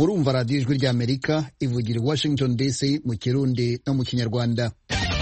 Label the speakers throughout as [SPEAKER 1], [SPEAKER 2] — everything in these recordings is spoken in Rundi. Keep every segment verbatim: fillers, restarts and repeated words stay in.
[SPEAKER 1] murumva radiyo ijwi ry'Amerika ivugira i Washington D C mu Kirundi no mu Kinyarwanda.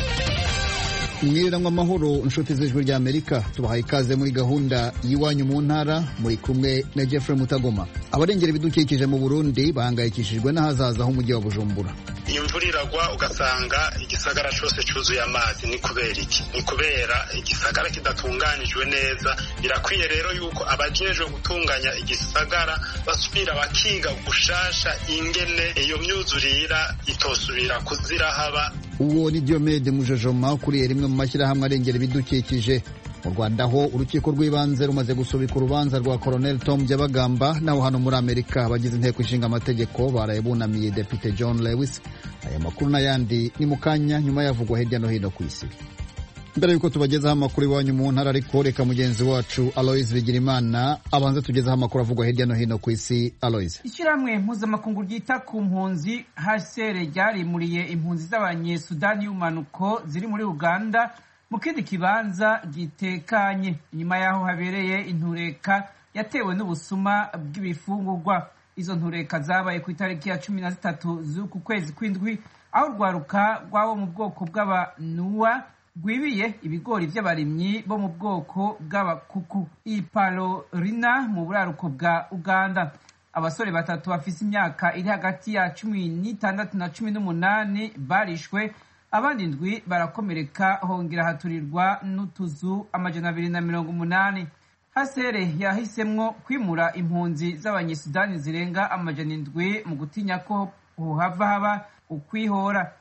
[SPEAKER 1] Mwiriranwa amahoro inshuti z'ijwi ry'Amerika, tubahaye ikaze muri gahunda y'iwanyu mu ntara, muri kumwe na Jeffrey Mutagoma. Abarengera ibidukikije mu Burundi bahangayikishijwe n'ahazaza h'umujyi wa Bujumbura.
[SPEAKER 2] Imvura iragwa ugasanga igisagara cyose cyuzuye amazi. Ni kubera iki? Ni kubera igisagara kidatunganijwe neza. Birakwiye rero yuko abajejwe gutunganya igisagara basubira bakiga gushasha ingene iyo myuzurira itosubira kuzirahaba.
[SPEAKER 1] Uwo ni Diomede Mujojoma ukuriye rimwe mu mashyirahamwe arengera ibidukikije. Mu Rwanda ho urukiko rw'ibanze rumaze gusubika urubanza rwa Colonel Tom Byabagamba, naho hano muri Amerika abagize inteko ishinga amategeko baraye bunamiye Depite John Lewis. Aya makuru n'ayandi ni mu kanya nyuma yavugwa hirya no hino ku isi. Mbere yuko tubagezaho amakuru iwanyu mu ntara, ariko reka mugenzi wacu Aloys Bigirimana abanze tugezaho amakuru avugwa hirya no hino ku isi. Aloys.
[SPEAKER 3] Ishyirahamwe mpuzamakungu ryita ku mpunzi H C R ryarimuriye impunzi z'abanyesudani y'umanuko ziri muri Uganda mu kindi kibanza gitekanye inyuma yaho habereye intureka yatewe n'ubusuma bw'ibifungurwa. Izo ntureka zabaye ku itariki ya cumi na zitatu z'uku kwezi kw'indwi, aho urwaruka rwabo mu bwoko bw'abanuwa rwibiye ibigori by'abarimyi bo mu bwoko bw'abakuku i Palorina mu buraruko bwa Uganda. Abasore batatu bafise imyaka iri hagati ya cumi n'itandatu na cumi n'umunani barishwe, abandi ndwi barakomereka, hongera haturirwa n'utuzu amajana abiri na mirongo umunani. Hasere yahisemwo kwimura impunzi z'abanyesudani zirenga amajana indwi mu gutinya ko hohava haba ukwihora.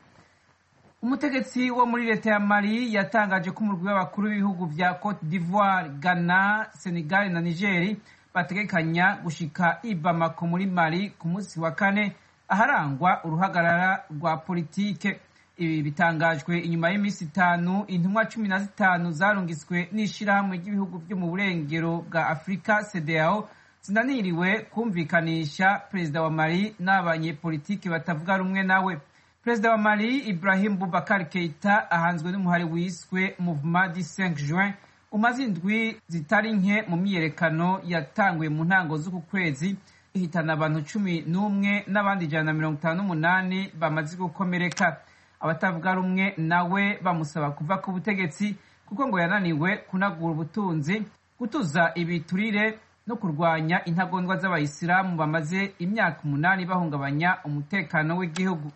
[SPEAKER 3] Umutegetsi wo muri leta ya Mali yatangaje ko umurwi w'abakuru b'ibihugu vya Cote d'Ivoire, Ghana, Senegal na Niger bategekanya gushika i Bamako muri Mali ku munsi wa kane, aharangwa uruhagarara rwa politike. Ibi bitangajwe inyuma y'iminsi itanu intumwa cumi na zitanu zarungiswe n'ishirahamwe ry'ibihugu byo mu burengero bwa Afrika C D A O zinaniriwe kumvikanisha perezida wa Mali n'abanyepolitiki batavuga rumwe nawe. Perezida wa Mali Ibrahim Boubacar Keita ahanzwe n'umuhari wiswe Mouvement du cinq juin umaze indwi zitari nke mu myiyerekano yatanguye mu ntango z'uku kwezi, ihitana abantu cumi n'umwe n'abandi ijana na mirongo itanu n'umunani bamaze gukomereka. Abatavuga rumwe nawe bamusaba kuva ku butegetsi kuko ngo yananiwe kunagura ubutunzi, gutuza ibiturire no kurwanya intagondwa z'abayisilamu bamaze imyaka umunani bahungabanya umutekano w'igihugu.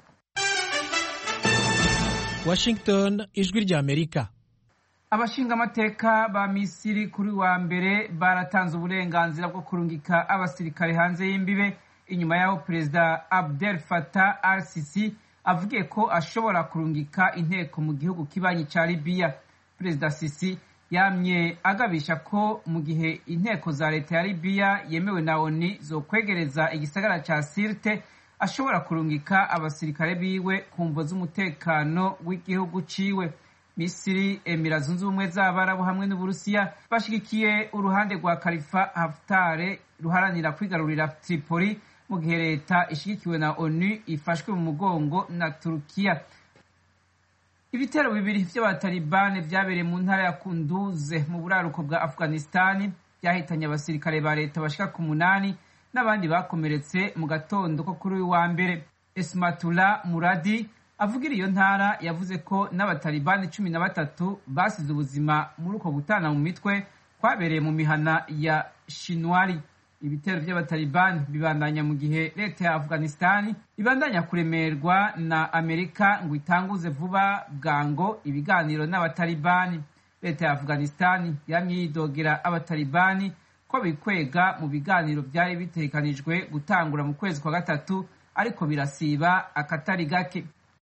[SPEAKER 4] Washington, ijwi ry'Amerika.
[SPEAKER 3] Abashinga amateka ba Misiri kuri wa mbere baratanze uburenganzira bwo kurungika abasirikare hanze y'imbibe inyuma yaho Perezida Abdel Fattah al-Sisi avugiye ko ashobora kurungika inteko mu gihugu kibanyi ca Libya. Perezida Sisi yamye agabisha ko mu gihe inteko za leta ya Libya yemewe na O N U zo kwegereza igisagara ca Sirte, ashobora kurungika abasirikare biwe ku mvo z'umutekano w'igihugu ciwe. Misiri, Emira Zunze Ubumwe z'Abarabu hamwe n'Uburusiya bashigikiye uruhande rwa Khalifa Haftar ruharanira kwigarurira Tripoli, mu gihe leta ishigikiwe na O N U ifashwe mu mugongo na Turukiya. Ibitero bibiri vy'abatalibane vyabereye mu ntara ya Kunduze mu buraruko bwa Afghanistan byahitanye abasirikare ba leta bashika ku munani n'abandi bakomeretse mu gatondo ko kuri uyu wa mbere. Esmatullah Muradi avugira iyo ntara yavuze ko n'abatalibani cumi na batatu basize ubuzima muri uko gutana mu mitwe kwabereye mu mihana ya Shinwari. Ibitero by'abatalibani bibandanya mu gihe leta ya Afghanistan ibandanya kuremerwa na Amerika ngo itanguze vuba bwango ibiganiro n'abatalibani. Leta ya Afghanistan yamye yidogera abatalibani ko bikwega mu biganiro byari bitekanijwe gutangura mu kwezi kwa gatatu, ariko birasiba akatari gake.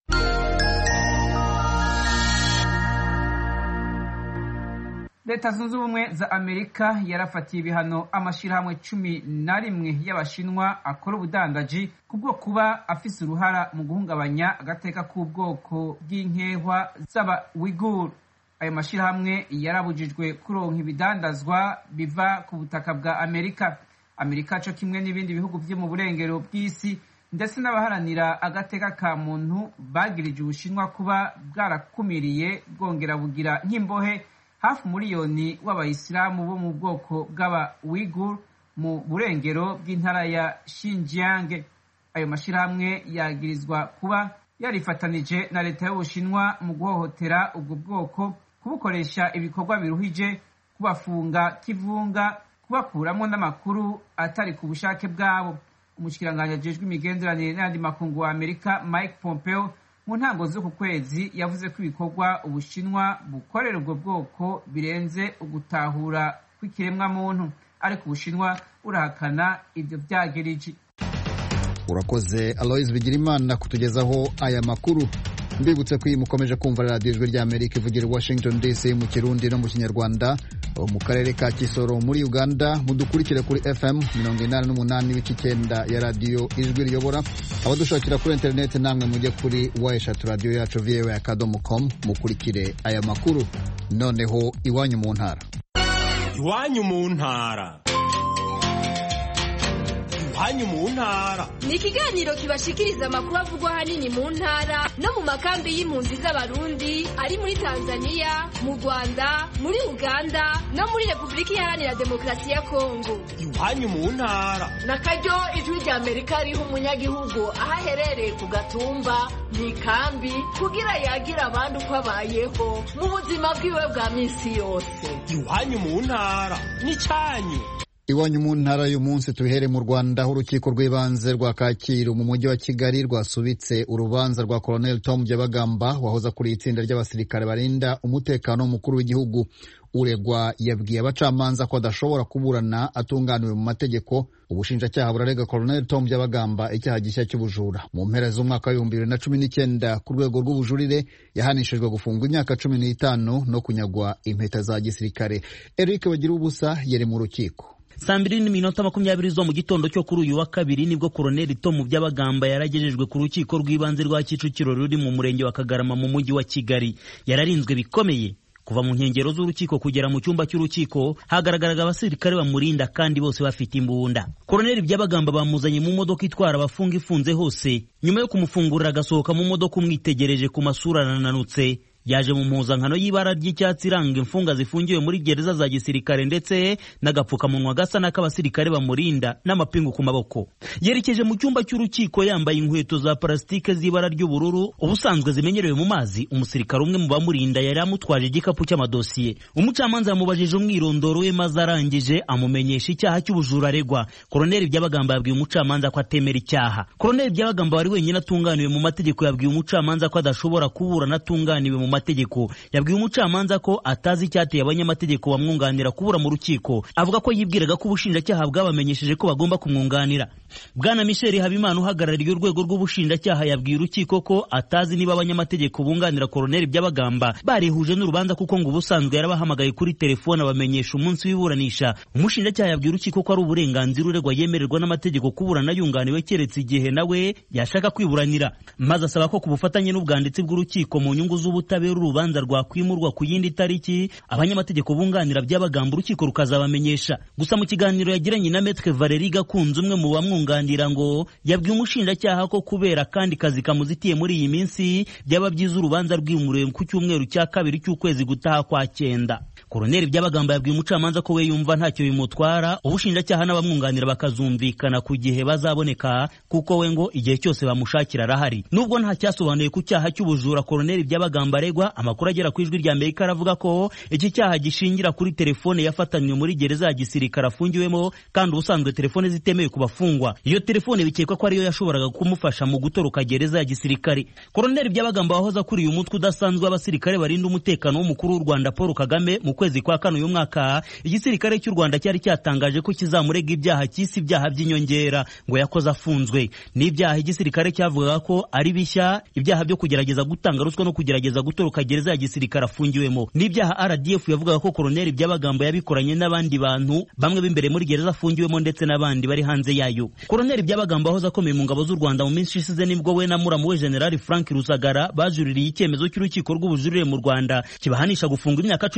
[SPEAKER 3] Leta Zunze Ubumwe za Amerika yarafatiye ibihano amashirahamwe cumi na rimwe y'abashinwa akora ubudandaji kubwo kuba afise uruhara mu guhungabanya agateka k'ubwoko bw'inkehwa z'aba Uighur. Ayo mashirahamwe yarabujijwe kuronka ibidandazwa biva ku butaka bwa Amerika. Amerika co kimwe n'ibindi bihugu vyo mu burengero bw'isi ndetse n'abaharanira agateka ka muntu bagirije Ubushinwa kuba bwarakumiriye bwongera bugira nk'imbohe hafi umuriyoni w'abayisilamu bo mu bwoko bw'aba Uighur mu burengero bw'intara ya Xinjiang. ayo mashirahamwe yagirizwa kuba yarifatanije na leta y'Ubushinwa mu guhohotera ubwo bwoko, kubukoresha ibikorwa biruhije, kubafunga kivunga, kubakuramwo n'amakuru atari ku bushake bwabo. Umushikiranganje ajejwe imigenderanire n'andi makungu wa Amerika Mike Pompeo mu ntango z'uku kwezi yavuze ko ibikorwa Ubushinwa bukorera ubwo bwoko birenze ugutahura kw'ikiremwa muntu, ariko Ubushinwa burahakana ivyo vyagiriji.
[SPEAKER 1] Urakoze Aloys Bigirimana kutugezaho aya makuru. Mbibutse ko mukomeje kumva radio Ijwi rya Amerika ivugira Washington D C mu Kirundi no mu Kinyarwanda, mu karere ka Kisoro muri Uganda mudukurikire kuri F M mirongo inani n'umunani n'ibice icyenda ya radio Ijwi riyobora. Abadushakira kuri internet namwe mujye kuri wayeshatu radio yacu v o a akadomo com mukurikire aya makuru. Noneho iwanyu mu ntara.
[SPEAKER 5] Iwanyu mu ntara. Iwanyu mu ntara
[SPEAKER 6] ni ikiganiro kibashikiriza amakuru avugwa hanini mu ntara no mu makambi y'impunzi z'abarundi ari muri Tanzania, mu Rwanda, muri Uganda no muri Republika Iharanira Demokarasi ya Kongo.
[SPEAKER 5] Iwanyu mu ntara
[SPEAKER 7] na karyo Ijwi rya Amerika riha umunyagihugu aho aherereye ku gatumba mu ikambi kugira yagira abandi uko abayeho mu buzima bwiwe bwa minsi yose.
[SPEAKER 5] Iwanyu mu ntara ni cyanyu.
[SPEAKER 1] Iwanyu mu ntara y'uyu munsi tuhere mu Rwanda, aho urukiko rw'ibanze rwa Kacyiru mu mujyi wa Kigali rwasubitse urubanza rwa Colonel Tom Byabagamba wahoza kuri itsinda ry'abasirikare barinda umutekano w'umukuru w'igihugu. Uregwa yabwiye abacamanza ko adashobora kuburana atunganiwe mu mategeko. Ubushinjacyaha burarega Colonel Tom Byabagamba icyaha gishya cy'ubujura. Mu mpera z'umwaka wa bibiri na cumi n'icyenda ku rwego rw'ubujurire yahanishijwe gufungwa imyaka cumi n'itanu no kunyagwa impeta za gisirikare. Eric Bagirubusa yari mu rukiko.
[SPEAKER 8] Saa mbiri n'iminota makumyabiri zo mu gitondo cyo kuri uyu wa kabiri nibwo Colonel Tom Byabagamba yaragejejwe ku rukiko rw'ibanze rwa Kicukiro ruri mu murenge wa Kagarama mu mujyi wa Kigali. Yararinzwe bikomeye. Kuva mu nkengero z'urukiko kugera mu cyumba cy'urukiko hagaragaraga abasirikare bamurinda kandi bose bafite imbunda. Colonel Byabagamba bamuzanye mu modoka itwara abafunga ifunze hose. Nyuma yo kumufungurira agasohoka mu modoka umwitegereje ku masura nananutse, yaje mu mpuzankano y'ibara ry'icyatsi iranga imfunga zifungiwe muri gereza za gisirikare ndetse n'agapfukamunwa gasa n'ak'abasirikare bamurinda n'amapingu ku maboko. Yerekeje mu cyumba cy'urukiko yambaye inkweto za plastike z'ibara ry'ubururu ubusanzwe zimenyerewe mu mazi. Umusirikare umwe mu bamurinda yari amutwaje igikapu cy'amadosiye. Umucamanza yamubajije umwirondoro we maze arangije amumenyesha icyaha cy'ubujura aregwa. Colonel Byabagamba yabwiye umucamanza ko atemera icyaha. Colonel Byabagamba wari wenyine atunganiwe mu mategeko yabwiye umucamanza ko adashobora kuburana atunganiwe mu mategeko. Yabwiye umucamanza ko atazi icyateye abanyamategeko bamwunganira kubura mu rukiko. Avuga ko yibwiraga ko ubushinjacyaha bwabamenyesheje ko bagomba kumwunganira. Bwana Michel Habimana uhagarariye urwego rw'ubushinjacyaha yabwiye urukiko ko atazi niba abanyamategeko bunganira Colonel Byabagamba barihuje n'urubanza kuko ngo ubusanzwe yarabahamagaye kuri telefone abamenyesha umunsi w'iburanisha. Umushinjacyaha yabwiye urukiko ko ari uburenganzira uregwa yemererwa n'amategeko kuburana yunganiwe keretse igihe nawe yashaka kwiburanira. Maze asaba ko ku bufatanye n'ubwanditsi bw'urukiko mu nyungu z'ubutabera urubanza rwakwimurwa ku yindi tariki abanyamategeko bunganira Byabagamba urukiko rukazabamenyesha. Gusa mu kiganiro yagiranye na Maître Valérie Gakunze umwe mu bamwunganira ngo yabwiye umushinjacyaha ko kubera kandi kazi kamuzitiye muri iyi minsi byaba byiza urubanza rwimuriwe ku cyumweru cya kabiri cy'ukwezi gutaha kwa cyenda. Colonel Byabagamba yabwiye umucamanza ko we yumva ntacyo bimutwara ubushinjacyaha n'abamwunganira bakazumvikana ku gihe bazaboneka kuko we ngo igihe cyose bamushakira arahari. Nubwo nta cyasobanuye ku cyaha cy'ubujura Colonel Byabagamba aregwa, amakuru agera ku Ijwi rya Amerika aravuga ko iki cyaha gishingira kuri telefone yafatanywe muri gereza ya gisirikare afungiwemo kandi ubusanzwe telefone zitemewe ku bafungwa. Iyo telefone bikekwa ko ariyo yashoboraga kumufasha mu gutoroka gereza ya gisirikare. Colonel Byabagamba wahoza kuri uyu mutwe udasanzwe abasirikare barinda umutekano w'umukuru w'u Rwanda Paul Kagame mu kwezi kwa kane uyu mwaka, igisirikare cy'u Rwanda cyari cyatangaje ko kizamurega ibyaha cy'isi ibyaha by'inyongera ngo yakoze afunzwe. N'ibyaha igisirikare cyavugaga ko ari bishya, ibyaha byo kugerageza gutanga ruswa no kugerageza gutoroka gereza ya gisirikare afungiwemo. N'ibyaha R D F yavugaga ko Colonel Byabagamba yabikoranye n'abandi bantu bamwe b'imbere muri gereza afungiwemo ndetse n'abandi bari hanze yayo. Colonel Byabagamba wahoze akomeye mu ngabo z'u Rwanda mu minsi ishize nibwo we na muramu we General Frank Rusagara bajuririye icyemezo cy'urukiko rw'ubujurire mu Rwanda kibahanisha gufunga imyaka cumi n'itanu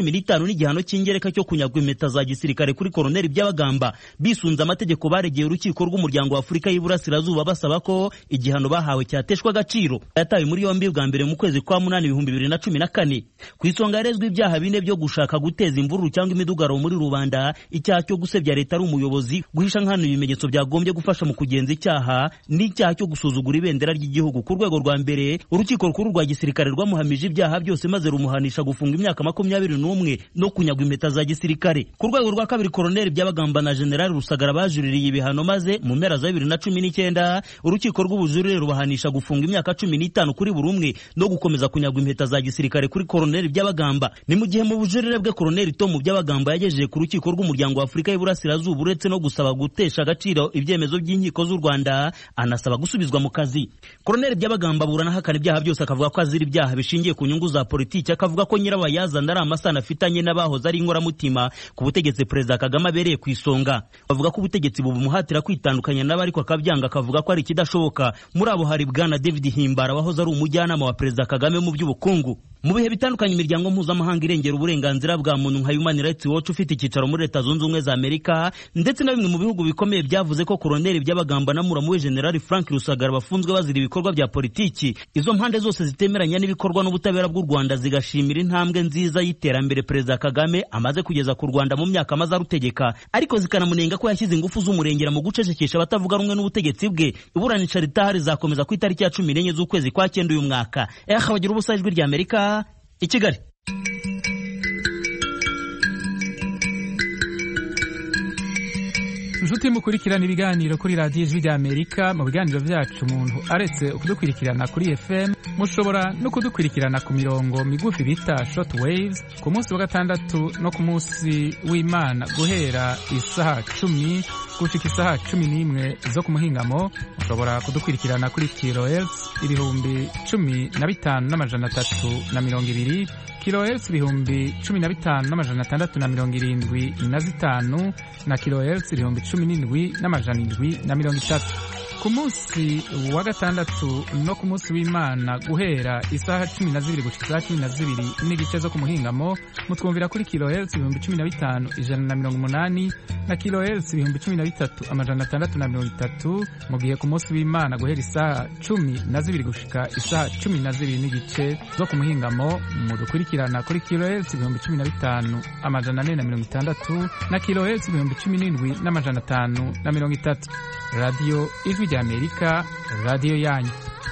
[SPEAKER 8] n'igihano cy'ingereka cyo kunyagwa impeta za gisirikare kuri Koloneli Byabagamba. Bisunze amategeko baregeye urukiko rw'umuryango wa Afurika y'Iburasirazuba basaba ko igihano bahawe cyateshwa agaciro. Yatawe muri yombi bwa mbere mu kwezi kwa munani ibihumbi bibiri na cumi na kane. Ku isonga yarezwe ibyaha bine byo gushaka guteza imvururu cyangwa imidugaro muri rubanda, icyaha cyo gusebya leta ari umuyobozi, guhisha nkana ibimenyetso byagombye gufasha mu kugenza icyaha, n'icyaha cyo gusuzugura ibendera ry'igihugu. Ku rwego rwa mbere urukiko rukuru rwa gisirikare rwamuhamije ibyaha byose maze rumuhanisha gufunga imyaka makumyabiri n'umwe no kunyagwa impeta za gisirikare. Ku rwego rwa kabiri Koloneli Byabagamba na General Rusagara bajuririye ibihano maze mu mpera za bibiri na cumi n'icyenda urukiko rw'ubujurire rubahanisha gufunga imyaka cumi n'itanu kuri buri umwe no gukomeza kunyagwa impeta za gisirikare kuri Koloneli Byabagamba. Ni mu gihe mu bujurire bwe Koloneli Tom Byabagamba yagejeje ku rukiko rw'umuryango wa Afurika y'Iburasirazuba uretse no gusaba gutesha agaciro ibyemezo by'inkiko z'u Rwanda, anasaba gusubizwa mu kazi. Koloneli Byabagamba burana hakana ibyaha byose, akavuga ko azira ibyaha bishingiye ku nyungu za politiki, akavuga ko nyirabayazana ari amasano afitanye n'abahoze ari inkoramutima ku butegetsi Perezida Kagame abereye ku isonga. Bavuga ko ubutegetsi bubumuhatira kwitandukanya n'abo ariko akabyanga, akavuga ko ari ikidashoboka. Muri abo hari Bwana David Himbara wahoze ari umujyanama wa Perezida Kagame mu by'ubukungu. Mu bihe bitandukanye imiryango mpuzamahanga irengera uburenganzira bwa muntu nka Human Rights Watch ufite icyicaro muri Leta Zunze Ubumwe za Amerika ndetse na bimwe mu bihugu bikomeye byavuze ko Koloneli Byabagamba na muramu we General Frank Rusagara bafunzwe bazira ibikorwa bya politiki. Izo mpande zose zitemeranya n'ibikorwa n'ubutabera bw'u Rwanda zigashimira intambwe nziza y'iterambere Perezida Kagame amaze kugeza ku Rwanda mu myaka amaze arutegeka, ariko zikanamunenga ko yashyize ingufu z'umurengera mu gucecekesha abatavuga rumwe n'ubutegetsi bwe. Iburanisha ritaha rizakomeza ku itariki ya cumi n'enye z'ukwezi kwa cyenda uyu mwaka. Eh bagira ubusa ijwi rya Amerika i Kigali.
[SPEAKER 9] Nshuti mukurikirana ibiganiro kuri radiyo ijwi rya Amerika. Mu biganiro byacu umuntu aretse kudukurikirana kuri F M, mushobora no kudukurikirana ku mirongo migufi bita short waves ku munsi wa gatandatu no ku munsi w'Imana guhera isaha cumi gushika isaha cumi n'imwe zo ku muhingamo. Mushobora kudukurikirana kuri kilohertz ibihumbi cumi na bitanu n'amajana atatu na mirongo ibiri, kilohertz ibihumbi cumi na bitanu n'amajana atandatu na mirongo irindwi na zitanu na kilohertz ibihumbi cumi n'indwi n'amajana indwi na mirongo itatu. Ku munsi wa gatandatu no ku munsi w'Imana guhera isaha cumi na zibiri gushika isaha cumi na zibiri n'igice zo ku muhingamo mutwumvira kuri kilohertz ibihumbi cumi na bitanu ijana na mirongo umunani na kilohertz ibihumbi cumi na bitatu amajana atandatu na mirongo itatu, mu gihe ku munsi w'Imana guhera isaha cumi na zibiri gushika isaha cumi na zibiri n'igice zo ku muhingamo mudukurikirana kuri kilohertz ibihumbi cumi na bitanu amajana ane na mirongo itandatu na kilohertz ibihumbi cumi n'indwi n'amajana atanu na mirongo itatu. Radio Ijwi rya Amerika, radio yanyu.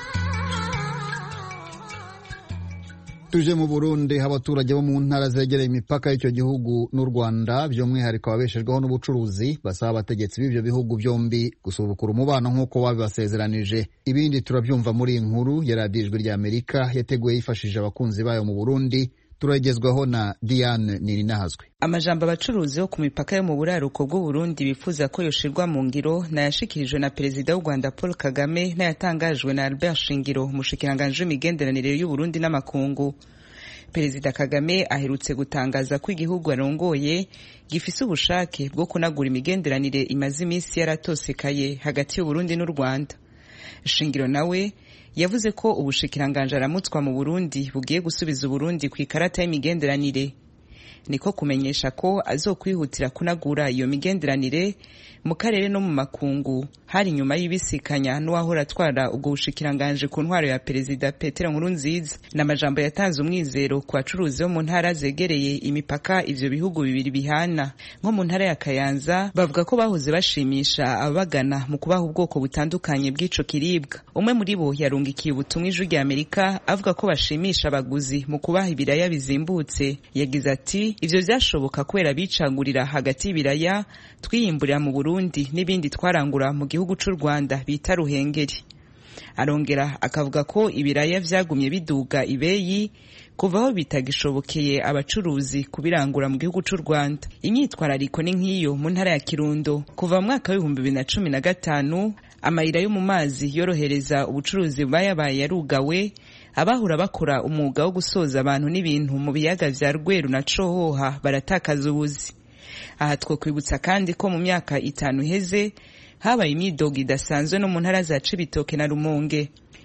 [SPEAKER 1] Tuje mu Burundi, abaturage bo mu ntara zegereye imipaka y'icyo gihugu n'u Rwanda by'umwihariko ababeshejweho n'ubucuruzi basaba abategetsi b'ibyo bihugu byombi gusubukura umubano nk'uko babibasezeranije. Ibindi turabyumva muri iyi nkuru ya Radio Ijwi rya Amerika yateguye yifashishije abakunzi bayo mu Burundi. Turagezwaho na Diane Nininahazwe.
[SPEAKER 10] Amajambo abacuruzi bo ku mipaka yo mu buraruko bw'u Burundi bifuza ko yoshirwa mu ngiro nayashikirijwe na Perezida w'u Rwanda Paul Kagame n'ayatangajwe na Albert Shingiro, umushikiranganje w'imigenderanire y'u Burundi n'amakungu. Perezida Kagame aherutse gutangaza ko igihugu arongoye gifise ubushake bwo kunagura imigenderanire imaze iminsi yaratosekaye hagati y'u Burundi n'u Rwanda. Shingiro nawe yavuze ko ubushikiranganje aramutswa mu Burundi bugiye gusubiza Burundi ku ikarata y'imigenderanire. Niko kumenyesha ko azokwihutira kunagura iyo migenderanire mu karere no mu makungu, hari nyuma y'ibisikanya n'uwahora atwara ubwo bushikiranganje ku ntwaro ya Perezida Petero Nkurunziza. N'amajambo yatanze umwizero ku bacuruzi bo mu ntara zegereye imipaka ivyo bihugu bibiri bihana. Nko mu ntara ya Kayanza bavuga ko bahoze bashimisha abagana mu kubaha ubwoko butandukanye bw'ico kiribwa. Umwe muri bo yarungikiye ubutumwa Ijwi rya Amerika avuga ko bashimisha abaguzi mu kubaha ibiraya bizimbutse. Yagize ati ivyo vyashoboka kubera bicagurira hagati y'ibiraya twiyimburira mu Burundi n'ibindi twarangura mu gihugu c'u Rwanda bita Ruhengeri. Arongera akavuga ko ibiraya vyagumye biduga ibeyi kuva aho bitagishobokeye abacuruzi kubirangura mu gihugu c'u Rwanda. Imyitwarariko ni nk'iyo mu ntara ya Kirundo. Kuva mu mwaka w'ibihumbi bibiri na cumi na gatanu amayira yo mu mazi yorohereza ubucuruzi bayabaye yarugawe. Abahura bakora umwuga wo gusoza abantu n'ibintu mu biyaga vya Rweru na Cohoha baratakaza ubuzi. Aha twokwibutsa kandi ko mu myaka itanu iheze habaye imyidogo idasanzwe no mu ntara za Cibitoke na Rumonge.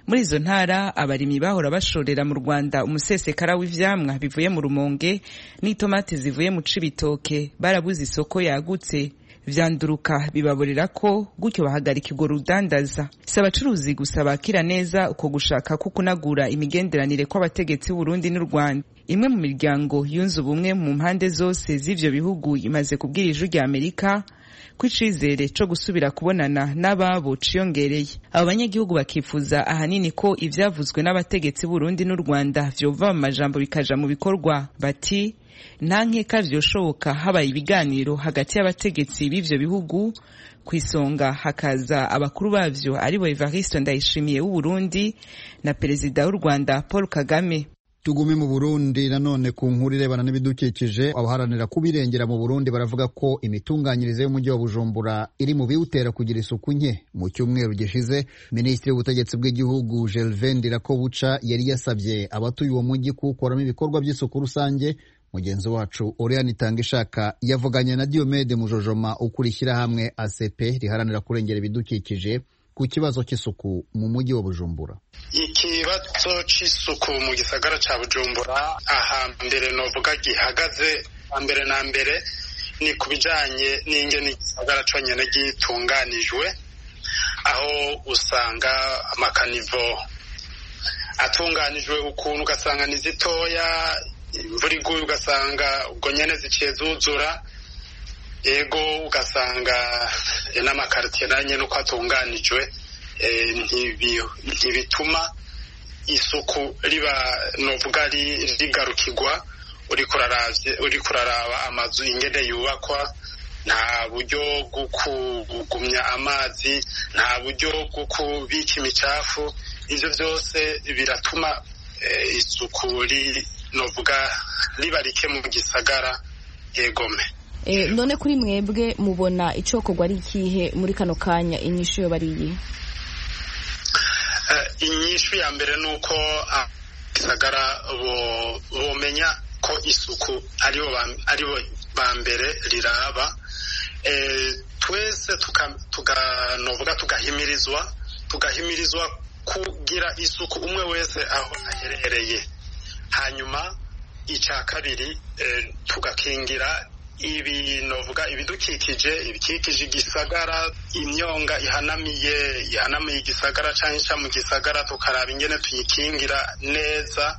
[SPEAKER 10] muri izo ntara abarimyi bahora bashorera mu Rwanda umusesekara w'ivyamwa bivuye mu Rumonge n'itomati zivuye mu Cibitoke barabuze isoko yagutse vyanduruka bibaborera ko gutyo bahagarika urwo rudandaza. Si abacuruzi gusa bakira neza uko gushaka ko kunagura imigenderanire kw'abategetsi b'u Burundi n'u Rwanda. Imwe mu miryango yunze ubumwe mu mpande zose z'ivyo bihugu imaze kubwira ijwi rya Amerika ko icizere co gusubira kubonana n'ababo ciyongereye. Abo banyagihugu bakifuza ahanini ko ivyavuzwe n'abategetsi b'u Burundi n'u Rwanda vyova mu majambo bikaja mu bikorwa. Bati nta nkeka vyoshoboka habaye ibiganiro hagati y'abategetsi b'ivyo bihugu, kwisonga hakaza abakuru bavyo aribo Evariste Ndayishimiye w'u Burundi na perezida w'u Rwanda Paul Kagame.
[SPEAKER 1] Tugume mu Burundi nanone ku nkuru irebana n'ibidukikije. Abaharanira kubirengera mu Burundi baravuga ko imitunganyirize y'umujyi wa Bujumbura iri mu biwutera kugira isuku nke. Mu cyumweru gishize Minisitiri w'ubutegetsi bw'igihugu Gervais Ndirakobuca yari yasabye abatuye uwo mujyi kuwukoramo ibikorwa by'isuku rusange. Mugenzi wacu Oriane Itangishaka yavuganye na Diomede Mujojoma ukuri ishyirahamwe A C P riharanira kurengera ibidukikije ku kibazo cy'isuku mu mujyi wa Bujumbura.
[SPEAKER 2] Ikibazo cy'isuku mu gisagara ca Bujumbura aha mbere novuga gihagaze mbere na mbere ni kubijanye n'ingene igisagara conyene gitunganijwe, aho usanga amakanivo atunganijwe ukuntu ugasanga ni zitoya, imvura iguye ugasanga ubwo nyene ziciye zuzura, ego ugasanga n'amakaritiye nanye nuko atunganijwe ntibituma isuku riba novuga rigarukirwa. Uriko uraraba amazu ingene yubakwa, nta buryo bwo kugumya amazi, nta buryo bwo kubika imicafu. Ivyo vyose biratuma isuku novuga riba rike mu gisagara. Egome
[SPEAKER 11] E, none kuri mwebwe mubona icokorwa ari ikihe muri kano kanya? Inyishu yo bariye
[SPEAKER 2] uh, inyishu ya mbere nuko uh, gisagara bomenya ko isuku aribo aribo ba mbere riraba. E, twese tukanovuga tugahimirizwa tugahimirizwa kugira isuku umwe wese aho aherereye. Hanyuma ica kabiri e, tugakingira ibi novuga ibidukikije ibikikije igisagara, imyonga ihanamiye ihanamiye igisagara canke mu gisagara tukaraba ingene tuyikingira neza.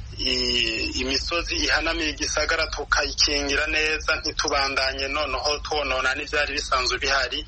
[SPEAKER 2] Imisozi ihanamiye igisagara tukayikingira neza, ntitubandanye noneho twonona n'ivyari bisanzwe bihari.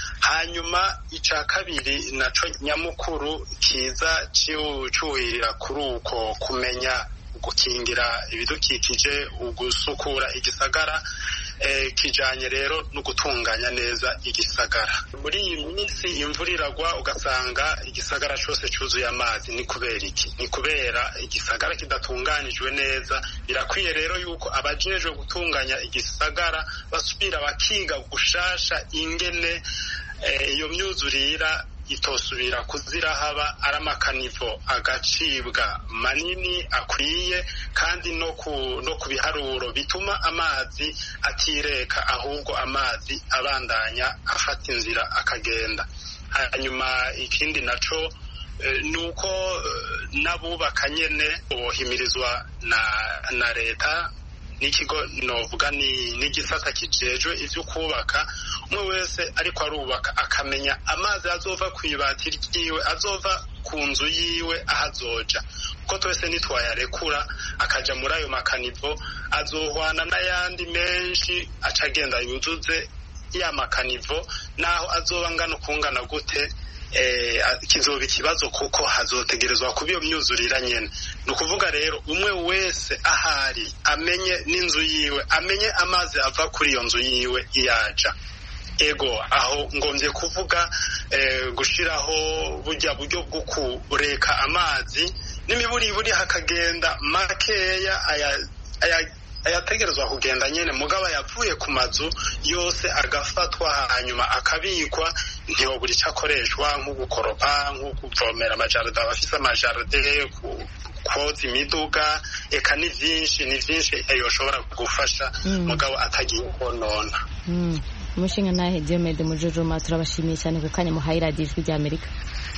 [SPEAKER 2] Hanyuma ica kabiri naco nyamukuru kiza cyuhirira kuri uko kumenya gukingira ibidukikije, ugusukura igisagara, eh, kijanye rero no gutunganya neza igisagara. Muri iyi minsi imvura iragwa ugasanga igisagara cyose cyuzuye amazi. Ni kubera iki? Ni kubera igisagara kidatunganijwe neza. Birakwiye rero yuko abajejwe gutunganya igisagara basubira bakiga gushasha ingene iyo eh, myuzurira itosubira kuzirahaba, ari amakanivo agacibwa manini akwiye, kandi no ku no ku biharuro bituma amazi atireka, ahubwo amazi abandanya afata inzira akagenda. Hanyuma ikindi naco e, nuko e, nabubaka nyene bohimirizwa na na leta n'ikigo novuga ni n'igisata kijejwe ivyo kubaka. Umwe wese ariko arubaka akamenya amazi azova kwibati ryiwe, azova ku nzu yiwe ahazoja, kuko twese nitwayarekura akaja muri ayo makanivo azohwana n'ayandi menshi acagenda yuzuze ya makanivo, naho azoba ngana kungana gute eh kizoba ikibazo, kuko hazotegerezwa kuba iyo myuzurira nyene. Ni ukuvuga rero umwe wese ahari amenye n'inzu yiwe, amenye amazi ava kuri iyo nzu yiwe iyaja. Ego aho ngomvye kuvuga eh, gushiraho burya buryo bwo kureka amazi n'imiburi buri hakagenda makeya aya, aya ayategerezwa kugenda nyene, mugaba yavuye ku mazu yose agafatwa hanyuma akabikwa. Ntiho buri cyakoreshwa nko gukoropa, nko kuvomera amajaride, abafise amajaride, koza imiduga, eka ni vyinshi ni vyinshi yoshobora gufasha mm. mugabo atagiye konona.
[SPEAKER 11] mm. Umushinga nahe Diomede Mujojoma turabashimiye cyane ku kanya muhaye Radio Ijwi rya Amerika.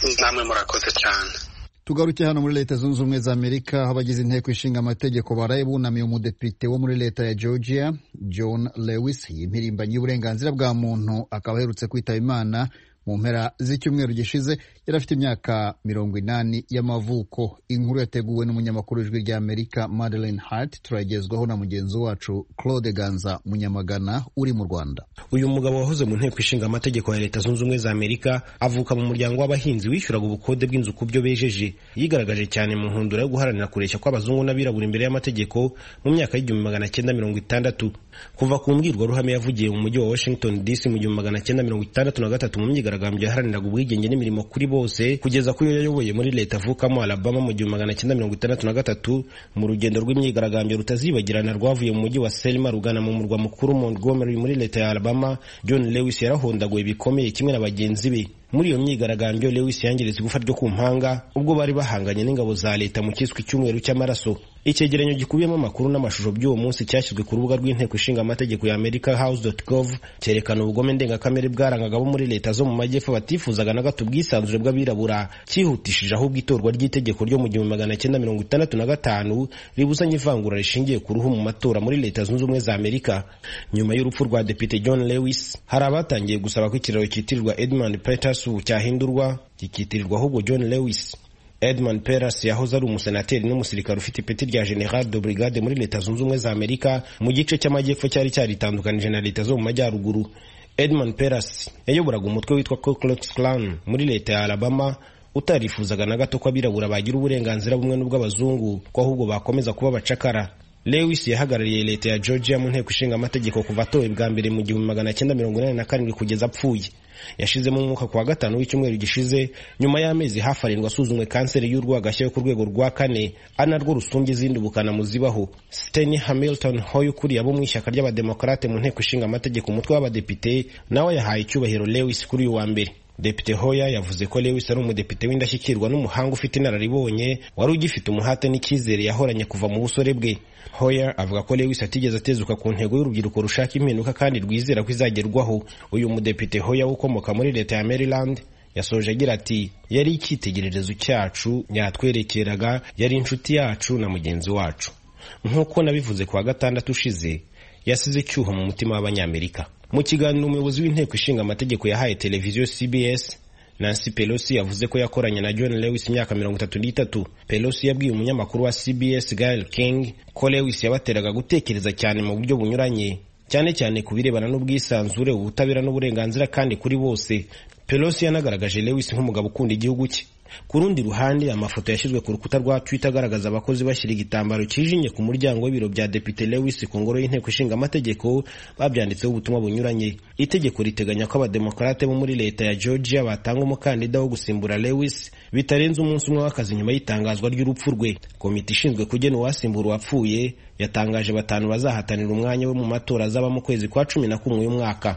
[SPEAKER 2] namwe murakoze cyane.
[SPEAKER 1] Tugaruke hano muri Leta Zunze Ubumwe za Amerika, aho abagize inteko ishinga amategeko baraye bunamiye umudepite wo muri leta ya Georgia John Lewis y'impirimbanyi y'uburenganzira bwa muntu, akaba aherutse kwitaba Imana mu mpera z'icyumweru gishize. Yari afite imyaka mirongo inani y'amavuko. Inkuru yateguwe n'umunyamakuru w'ijwi rya Amerika Madeleine Hart, turagezwaho na mugenzi wacu Claude Ganza Munyamagana uri mu Rwanda.
[SPEAKER 12] Uyu mugabo wahoze mu nteko ishinga amategeko ya Leta Zunze Ubumwe za Amerika avuka mu muryango w'abahinzi wishyuraga ubukode bw'inzu ku byo bejeje. Yigaragaje cyane mu nkundura yo guharanira kureshya kw'abazungu n'abirabura imbere y'amategeko mu myaka y'igihumbi magana cyenda mirongo itandatu. Kuva ku mbwirwaruhame yavugiye mu mujyi wa Washington D C mu gihumbi magana cyenda mirongo itandatu na gatatu mu myigaragambyo yaharaniraga ubwigenge n'imirimo kuri bose, kugeza ku yo yayoboye muri leta avukamo Alabama mu gihumbi magana cyenda mirongo itandatu na gatatu, mu rugendo rw'imyigaragambyo rutazibagirana rwavuye mu mujyi wa Selma rugana mu murwa mukuru Montgomery muri leta ya Alabama. John Lewis yarahondaguye bikomeye kimwe na bagenzi be. Muri iyo myigaragambyo Lewis yangiritse igufa ryo ku mpanga ubwo bari bahanganye n'ingabo za leta mu kiswe cyumweru cy'amaraso. Icyegeranyo gikubiyemo amakuru n'amashusho by'uwo munsi cyashyizwe ku rubuga rw'inteko ishinga amategeko ya America house dot gov cyerekana ubugome ndengakamere bwarangaga bo muri leta zo mu majyepfo batifuzaga na gato ubwisanzure bw'abirabura, cyihutishije ahubwo itorwa ry'itegeko ryo mu gihumbi magana cyenda mirongo itandatu na gatanu ribuzanye ivangura rishingiye ku ruhu mu matora muri Leta Zunze Ubumwe za Amerika. Nyuma y'urupfu rwa Depite John Lewis, hari abatangiye gusaba ko ikiraro cyitirirwa Edmund Peters ubu cyahindurwa kikitirirwa ahubwo John Lewis. Edmund Peters yahoze ari umusenateri n'umusirikare ufite ipeti rya General de Brigade muri Leta Zunze Ubumwe za Amerika mu gice cy'amajyepfo cyari cyaritandukanije na leta zo mu majyaruguru. Edmund Peters yayoboraga umutwe witwa Ku Klux Klan muri leta ya Alabama, utarifuzaga na gato ko abirabura bagira uburenganzira bumwe n'ubw'abazungu, ko ahubwo bakomeza kuba bacakara. Lewis yahagarariye leta ya Georgia mu nteko ishinga amategeko kuva atowe bwa mbere mu gihumbi magana cyenda mirongo inani na karindwi kugeza apfuye. Yashizemo umwuka kuwa gatanu w'icyumweru gishize nyuma y'amezi hafi arindwi asuzumwe kanseri y'urwagashya yo ku rwego rwa kane, anarwo rusumbye izindi bukana muzibaho. Steny Hamilton Hoy ukuriye abo mu ishyaka ry'abademokarate mu nteko ishinga amategeko umutwe w'abadepite nawe yahaye icyubahiro Lewis kuri uyu wa mbere. Depite Hoya yavuze ko Lewis ari umudepite w'indashyikirwa n'umuhanga ufite inararibonye wari ugifite umuhate n'icyizere yahoranye kuva mu busore bwe. Hoya avuga ko Lewis atigeze atezuka ku ntego y'urubyiruko rushaka impinduka kandi rwizera ko izagerwaho. Uyu mudepite Hoya ukomoka muri leta ya Maryland yasoje agira ati, yari icyitegererezo cyacu, yatwerekeraga, yari inshuti yacu na mugenzi wacu. Nk'uko nabivuze kuwa gatandatu ushize, yasize icyuho mu mutima w'Abanyamerika. Mu kiganiro umuyobozi w'inteko ishinga amategeko yahaye televiziyo C B S, Nancy Pelosi yavuze ko yakoranye na John Lewis imyaka mirongo itatu n'itatu. Pelosi yabwiye umunyamakuru wa C B S Gayle King ko Lewis yabateraga gutekereza cyane mu buryo bunyuranye, cyane cyane ku birebana n'ubwisanzure, ubutabera n'uburenganzira kandi kuri bose. Pelosi yanagaragaje Lewis nk'umugabo ukunda igihugu cye. Ku rundi ruhande, amafoto yashyizwe ku rukuta rwa Twitter agaragaza abakozi bashyira igitambaro kijinye ku muryango w'ibiro bya Depite Lewis ku ngoro y'inteko ishinga amategeko, babyanditseho ubutumwa bunyuranye. Itegeko riteganya ko abademokarate bo muri leta ya Georgia batanga umukandida wo gusimbura Lewis bitarenze umunsi umwe w'akazi nyuma y'itangazwa ry'urupfu rwe. Komite ishinzwe kugena uwasimbura uwapfuye yatangaje batanu bazahatanira umwanya we mu matora azaba mu kwezi kwa cumi na kumwe uyu mwaka.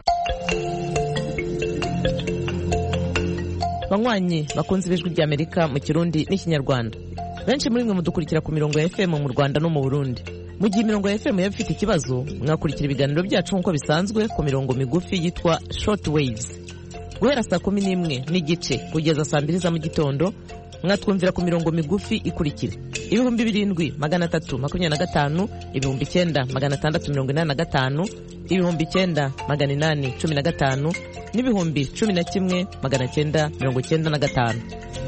[SPEAKER 13] Banywanyi bakunze ibijwi rya Amerika mu Kirundi n'Ikinyarwanda, benshi muri mwe mudukurikira ku mirongo ya F M mu Rwanda no mu Burundi. Mu gihe imirongo ya F M yaba ifite ikibazo, mwakurikira ibiganiro byacu nk'uko bisanzwe ku mirongo migufi yitwa short waves. Guhera saa kumi n'imwe n'igice kugeza saa mbiri za mu gitondo, mwatwumvira ku mirongo migufi ikurikira: ibihumbi birindwi magana atatu makumyabiri na gatanu, ibihumbi icyenda magana atandatu mirongo inani na gatanu, ibihumbi icyenda magana inani cumi na gatanu, n'ibihumbi cumi na kimwe magana cyenda mirongo cyenda na gatanu.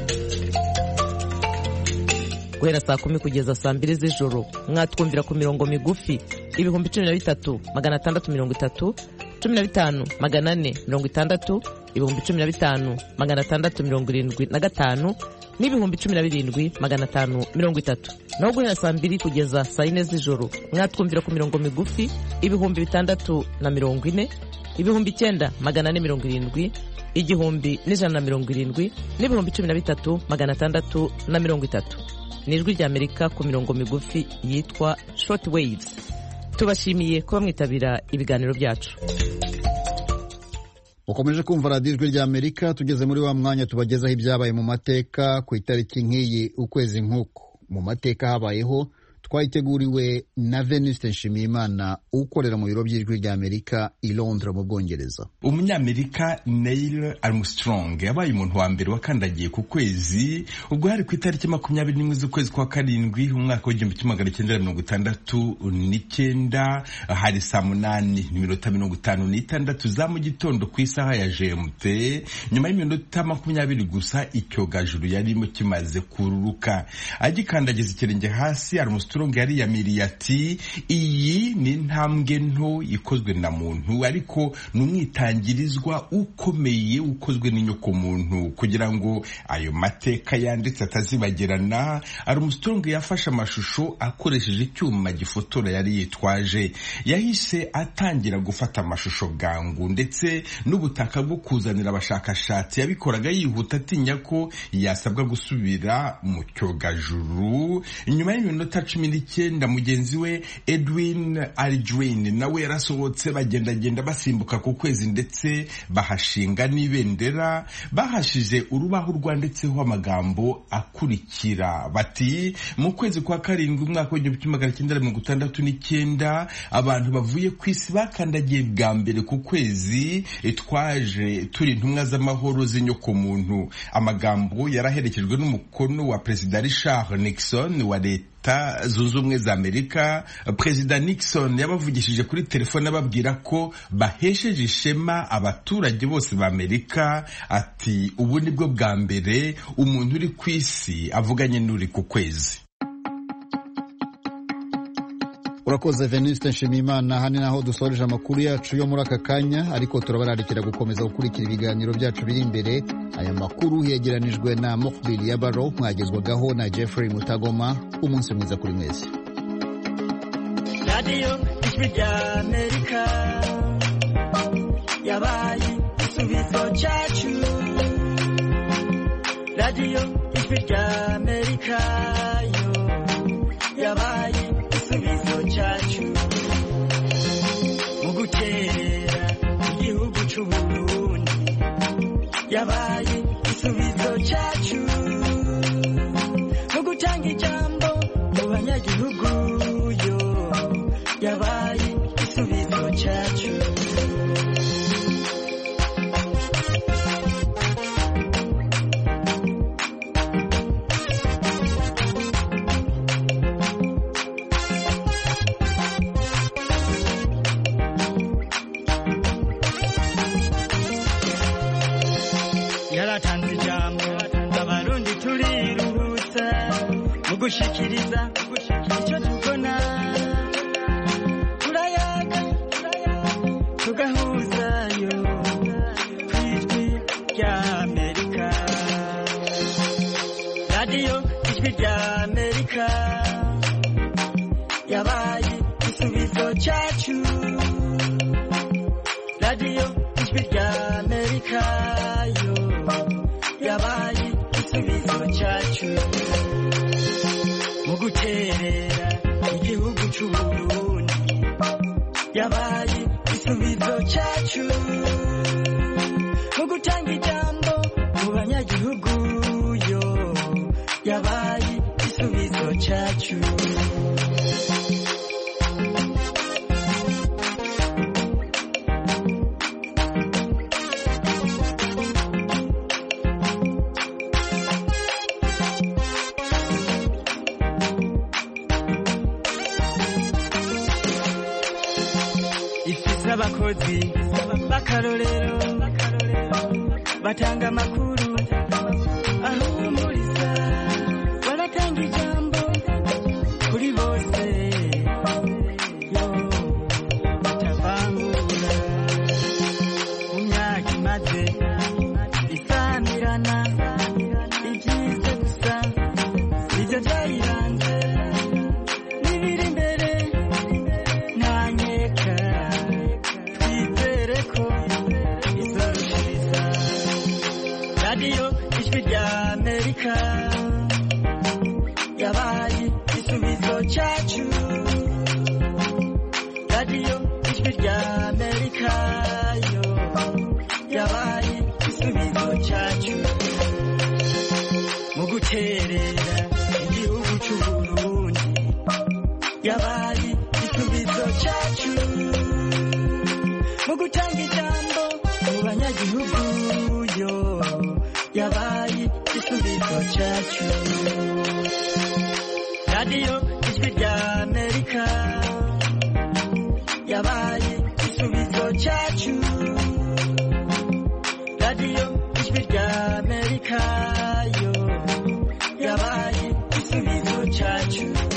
[SPEAKER 13] Guhera saa kumi kugeza saa mbiri z'ijoro, mwatwumvira ku mirongo migufi ibihumbi cumi na bitatu magana atandatu mirongo itatu, cumi na bitanu magana ane mirongo itandatu, ibihumbi cumi na bitanu magana atandatu mirongo irindwi na gatanu, n'ibihumbi cumi na birindwi magana atanu mirongo itatu. Naho guhera saa mbiri kugeza saa yine z'ijoro, mwatwumvira ku mirongo migufi ibihumbi bitandatu na mirongo ine, ibihumbi icyenda magana ane mirongo irindwi, igihumbi n'ijana na mirongo irindwi, n'ibihumbi cumi na bitatu magana atandatu na mirongo itatu. Ni ijwi rya Amerika ku mirongo migufi yitwa short waves. Tubashimiye kuba mwitabira ibiganiro byacu.
[SPEAKER 1] Ukomeje kumva radiyo ijwi rya Amerika. Tugeze muri wa mwanya tubagezaho ibyabaye mu mateka ku itariki nk'iyi ukwezi nk'uko. Mu mateka habayeho twayiteguriwe na Venuste Nshimiyimana ukorera mu biro by'ijwi ry'Amerika i Londres mu Bwongereza.
[SPEAKER 14] Umunyamerika Neil Armstrong yabaye umuntu wa mbere wakandagiye ku kwezi ubwo hari ku itariki makumyabiri n'imwe z'ukwezi kwa karindwi umwaka w'igihumbi kimwe magana cyenda mirongo itandatu n'icyenda hari saa munani n'iminota mirongo itanu n'itandatu za mu gitondo ku isaha ya G M T. Nyuma y'iminota makumyabiri gusa icyogajuru yarimo kimaze kururuka. Agikandagiza ikirenge hasi Armstrong yari yamiriye ati iyi ni intambwe nto ikozwe na muntu ariko n'umwitangirizwa ukomeye ukozwe n'inyoko muntu kugira ngo ayo mateka yanditse atazibagirana. Armstrong yafashe amashusho akoresheje icyuma gifotora yari yitwaje. Yahise atangira gufata amashusho bwangu ndetse n'ubutaka bwo kuzanira abashakashatsi yabikoraga yihuta atinya ko yasabwa gusubira mu cyogajuru. Nyuma y'iminota cumi n'icyenda mugenzi we Edwin Aldrin nawe yarasohotse bagendagenda basimbuka ku kwezi ndetse bahashinga n'ibendera. Bahashije urubaho rwanditseho amagambo akurikira bati mu kwezi kwa karindwi umwaka w'igihumbi kimwe magana cyenda mirongo itandatu n'icyenda abantu bavuye ku isi bakandagiye bwa mbere ku kwezi twaje turi intumwa z'amahoro z'inyoko muntu. Amagambo yaraherekejwe n'umukono wa Perezida Richard Nixon wa Leta Zunze Ubumwe za Amerika. Perezida Nixon yabavugishije kuri telefone ababwira ko bahesheje ishema abaturage bose ba Amerika ati ubu nibwo bwa mbere umuntu uri ku isi avuganye n'uri ku kwezi.
[SPEAKER 1] Urakoze Venuste Nshimiyimana. Hano naho dusoreje amakuru yacu yo muri aka kanya, ariko turabararikira gukomeza gukurikira ibiganiro byacu biri imbere. Aya makuru yegeranijwe na Mokbil Yabaro, mwagezwagaho na Jeffrey Mutagoma. Umunsi mwiza kuri mwese.
[SPEAKER 15] Radio Ijwi ry'Amerika yabaye igisubizo cyacu. Radio Ijwi ry'Amerika yo yabaye igisubizo cyacu mu gutera igihugu cy'u Burundi. Yabaye igisubizo cyacu mu gutanga ijambo mu banyagihugu yo yabaye igisubizo cyacu. Yaratanze ijambo abarundi turiruhutsa mu gushikiriza icyo tubona. Turayaga tugahuzayo kw'Ijwi ry'Amerika. Radio Ijwi ry'Amerika yabaye igisubizo cyacu. Radio Ijwi ry'Amerika yo yabaye igisubizo cyacu mu guterera igihugu cy'u Burundi. Yabaye igisubizo cyacu mu gutanga ijambo mu banyagihugu yo yabaye igisubizo cyacu. Abakozi bakarorero batanga amakuru ahumuriza, baratanga ijambo kuri bose yo batavangura. Mu myaka imaze isamirana ibyiza gusa nibyo byayiranze. N'ibiri imbere ntanyeka Radio Ijwi ry'Amerika yabaye igisubizo cyacu. Radio Ijwi ry'Amerika yo yabaye igisubizo cyacu mu guterera igihugu cy'u Burundi. yabaye igisubizo cyacu mu gutanga ijambo mu banyagihugu yo yabaye igisubizo cyacu. radiyo ijwi rya amerika yabaye igisubizo cyacu. radiyo ijwi rya amerika yo yabaye igisubizo cyacu.